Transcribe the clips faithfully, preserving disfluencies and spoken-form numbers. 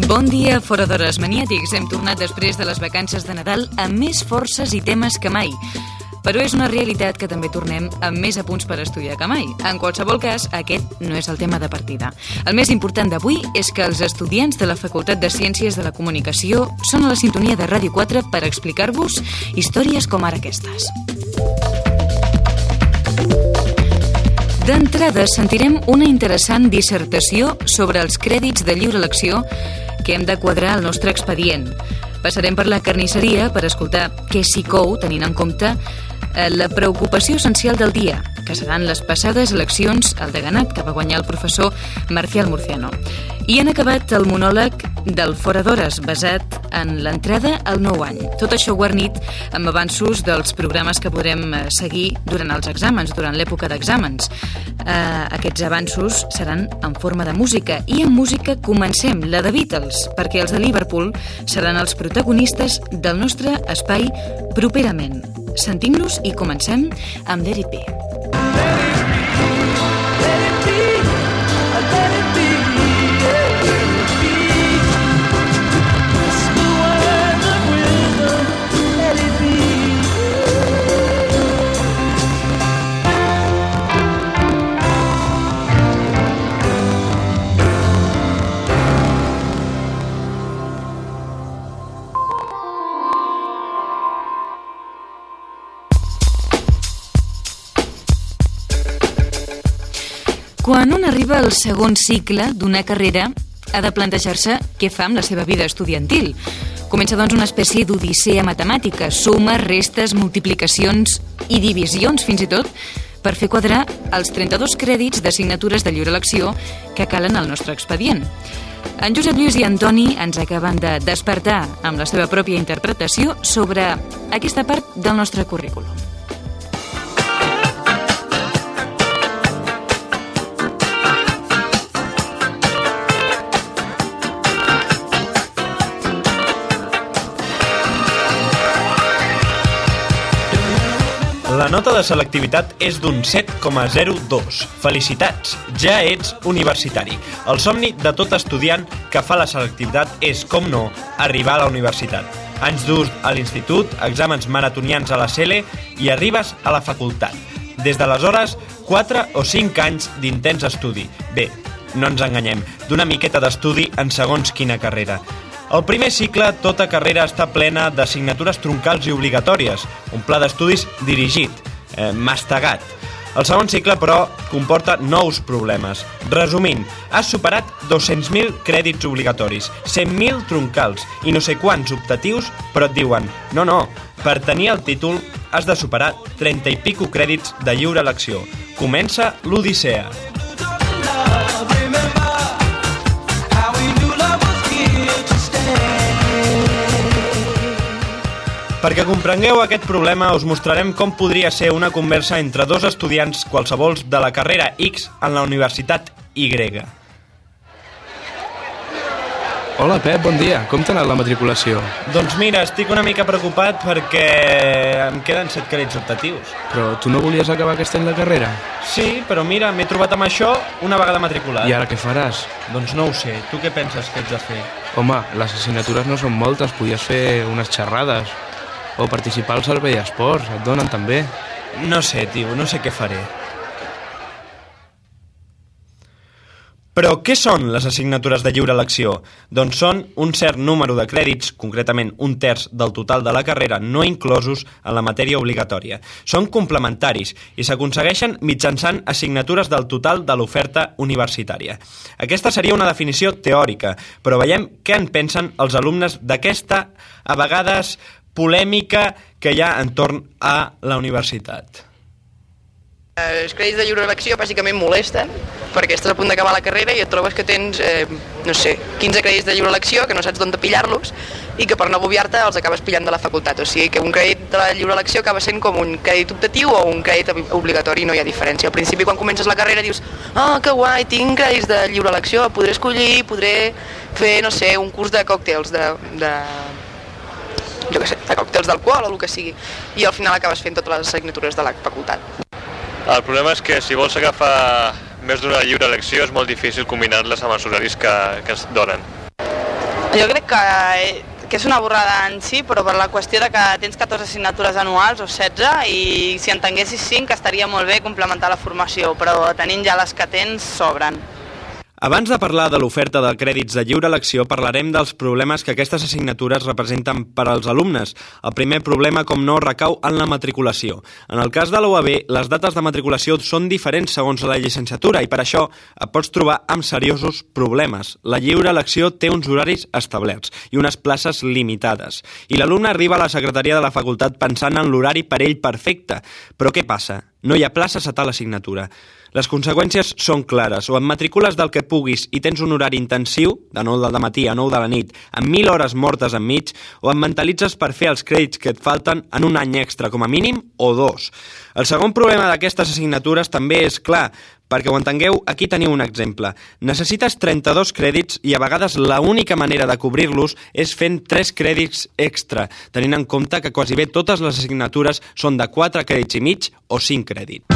Bon dia, fora d'hores maniàtics. Hem tornat després de les vacances de Nadal amb més forces i temes que mai. Però és una realitat que també tornem amb més apunts per estudiar que mai. En qualsevol cas, aquest no és el tema de partida. El més important d'avui és que els estudiants de la Facultat de Ciències de la Comunicació són a la sintonia de Ràdio quatre per explicar-vos històries com ara aquestes. D'entrada, sentirem una interessant dissertació sobre els crèdits de lliure elecció que hem de quadrar al nostre expedient. Passarem per la carnisseria per escoltar què s'hi cou, tenint en compte la preocupació essencial del dia, que seran les passades eleccions al deganat que va guanyar el professor Marcial Murciano. I han acabat el monòleg del Fora d'Hores, basat en l'entrada al nou any. Tot això guarnit amb avanços dels programes que podrem seguir durant els exàmens, durant l'època d'exàmens. Eh, aquests avanços seran en forma de música, i en música comencem, la de Beatles, perquè els de Liverpool seran els protagonistes del nostre espai properament. Sentim-los i comencem amb Let It Be. Quan un arriba al segon cicle d'una carrera, ha de plantejar-se què fa amb la seva vida estudiantil. Comença, doncs, una espècie d'odissea matemàtica, sumes, restes, multiplicacions i divisions, fins i tot, per fer quadrar els trenta-dos crèdits d'assignatures de lliure elecció que calen al nostre expedient. En Josep Lluís i Antoni ens acaben de despertar amb la seva pròpia interpretació sobre aquesta part del nostre currículum. La nota de selectivitat és d'un set coma zero dos. Felicitats, ja ets universitari. El somni de tot estudiant que fa la selectivitat és, com no, arribar a la universitat. Anys durs a l'institut, exàmens maratonians a la C L i arribes a la facultat. Des d'aleshores, quatre o cinc anys d'intens estudi. Bé, no ens enganyem, d'una miqueta d'estudi en segons quina carrera. El primer cicle, tota carrera està plena d'assignatures troncals i obligatòries, un pla d'estudis dirigit, eh, mastegat. El segon cicle, però, comporta nous problemes. Resumint, has superat dos-cents mil crèdits obligatoris, cent mil troncals i no sé quants optatius, però et diuen, no, no, per tenir el títol has de superar trenta i pico crèdits de lliure elecció. Comença l'odissea. Perquè comprengueu aquest problema, us mostrarem com podria ser una conversa entre dos estudiants qualsevols de la carrera X en la Universitat Y. Hola, Pep, bon dia. Com t'ha anat la matriculació? Doncs mira, estic una mica preocupat perquè em queden set crèdits optatius. Però tu no volies acabar aquest any la carrera? Sí, però mira, m'he trobat amb això una vegada matriculat. I ara què faràs? Doncs no ho sé. Tu què penses que ets de fer? Home, les assignatures no són moltes, podies fer unes xerrades. O participar al servei esports, et donen també. No sé, tio, no sé què faré. Però què són les assignatures de lliure elecció? Doncs són un cert número de crèdits, concretament un terç del total de la carrera, no inclosos en la matèria obligatòria. Són complementaris i s'aconsegueixen mitjançant assignatures del total de l'oferta universitària. Aquesta seria una definició teòrica, però veiem què en pensen els alumnes d'aquesta, a vegades, polèmica que hi ha entorn a la universitat. Els crèdits de lliure elecció bàsicament molesten perquè estàs a punt d'acabar la carrera i et trobes que tens, eh, no sé, quinze crèdits de lliure elecció que no saps d'on pillar-los i que per no agobiar-te els acabes pillant de la facultat. O sigui que un crèdit de la lliure elecció acaba sent com un crèdit optatiu o un crèdit obligatori, no hi ha diferència. Al principi, quan comences la carrera, dius «Ah, oh, que guai, tinc crèdits de lliure elecció, podré escollir, podré fer, no sé, un curs de còctels, de... de jo què sé, de còctels d'alcohol o el que sigui». I al final acabes fent totes les assignatures de la facultat. El problema és que si vols agafar més d'una lliure elecció és molt difícil combinar-les amb els horaris que, que ens donen. Jo crec que, que és una borrada en si, però per la qüestió de que tens catorze assignatures anuals o setze i si en tinguessis cinc estaria molt bé complementar la formació, però tenint ja les que tens sobren. Abans de parlar de l'oferta de crèdits de lliure elecció, parlarem dels problemes que aquestes assignatures representen per als alumnes. El primer problema, com no, recau en la matriculació. En el cas de la U A B, les dates de matriculació són diferents segons la llicenciatura i per això et pots trobar amb seriosos problemes. La lliure elecció té uns horaris establerts i unes places limitades. I l'alumne arriba a la secretaria de la facultat pensant en l'horari per ell perfecte. Però què passa? No hi ha places a tal assignatura. Les conseqüències són clares. O et matricules del que puguis i tens un horari intensiu, de nou del matí a nou de la nit, amb mil hores mortes enmig, o et mentalitzes per fer els crèdits que et falten en un any extra, com a mínim, o dos. El segon problema d'aquestes assignatures també és clar, perquè ho entengueu, aquí teniu un exemple. Necessites trenta-dos crèdits i a vegades l'única manera de cobrir-los és fent tres crèdits extra, tenint en compte que quasi bé totes les assignatures són de quatre crèdits i mig o cinc crèdits.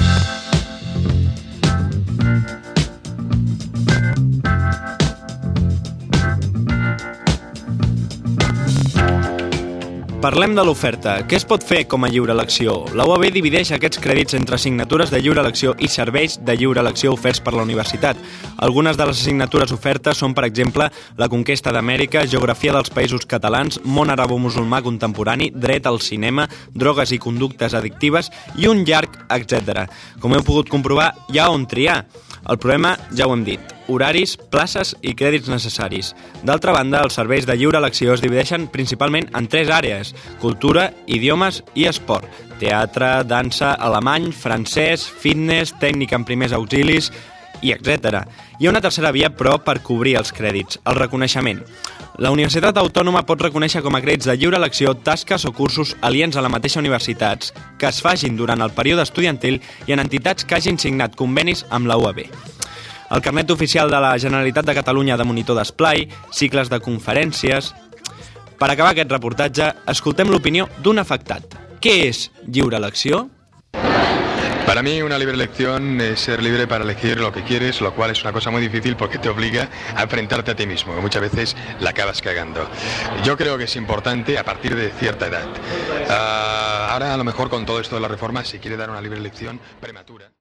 Parlem de l'oferta. Què es pot fer com a lliure elecció? La U A B divideix aquests crèdits entre assignatures de lliure elecció i serveis de lliure elecció oferts per la universitat. Algunes de les assignatures ofertes són, per exemple, la conquesta d'Amèrica, geografia dels països catalans, món arabo-musulmà contemporani, dret al cinema, drogues i conductes addictives i un llarg etcètera. Com heu pogut comprovar, hi ha on triar. El problema, ja ho hem dit, horaris, places i crèdits necessaris. D'altra banda, els serveis de lliure elecció es divideixen principalment en tres àrees: cultura, idiomes i esport. Teatre, dansa, alemany, francès, fitness, tècnica en primers auxilis i etcètera. Hi ha una tercera via, però, per cobrir els crèdits, el reconeixement. La Universitat Autònoma pot reconèixer com a crèdits de lliure elecció tasques o cursos aliens a la mateixa universitat que es facin durant el període estudiantil i en entitats que hagin signat convenis amb la U A B. El carnet oficial de la Generalitat de Catalunya de monitor d'esplai, cicles de conferències... Per acabar aquest reportatge, escoltem l'opinió d'un afectat. Què és lliure elecció? Para mí una libre elección es ser libre para elegir lo que quieres, lo cual es una cosa muy difícil porque te obliga a enfrentarte a ti mismo, que muchas veces la acabas cagando. Yo creo que es importante a partir de cierta edad. Uh, ahora a lo mejor con todo esto de la reforma se quiere dar una libre elección prematura.